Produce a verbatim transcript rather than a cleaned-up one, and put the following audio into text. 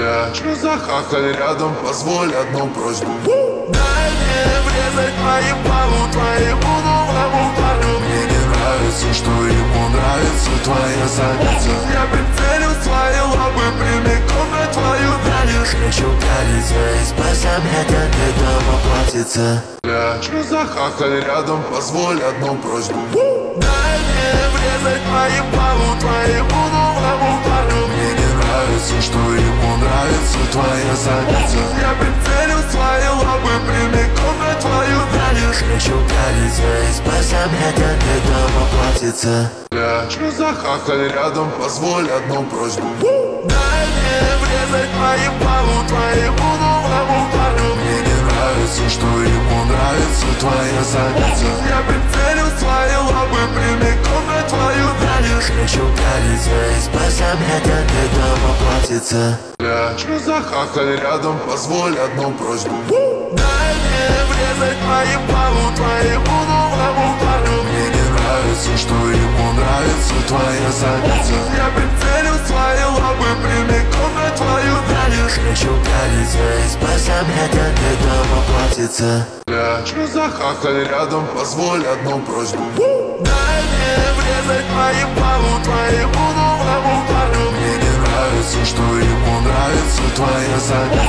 Хочу захахаль рядом, позволь одну просьбу. Дай мне врезать по ебалу твоему новому парню. Мне не нравится, что ему нравится твоя задница. Я прицелю свои лапы прямиком на твою задницу. Хочу пялиться и спасать это для дома платится. Хочу захахаль рядом, позволь одну просьбу. Дай мне врезать по ебалу твоему новому парню. Мне не нравится, что ему нравится твоя задница. Я прицелю свои лапы прямиком на твою задницу. Хочу пялиться и спасать это для дома платится. Хочу захахаль рядом, позволь одну просьбу. Дай мне врезать по ебалу твоему новому парню. Мне не нравится, что ему нравится твоя задница. Я прицелю свои лапы прямиком на твою задницу. Хочу пялиться и спасать это для дома платится. Хочу захахаль рядом, позволь одну просьбу. Дай мне врезать по ебалу твоему новому парню. Мне не нравится, что ему нравится твоя задница. Я прицелю свои лапы прямиком на твою задницу. Хочу пялиться и спасать это для дома платится. Хочу захахаль рядом, позволь одну просьбу. Дай мне врезать по ебалу твоему новому парню. Мне не нравится, что ему нравится твоя задница.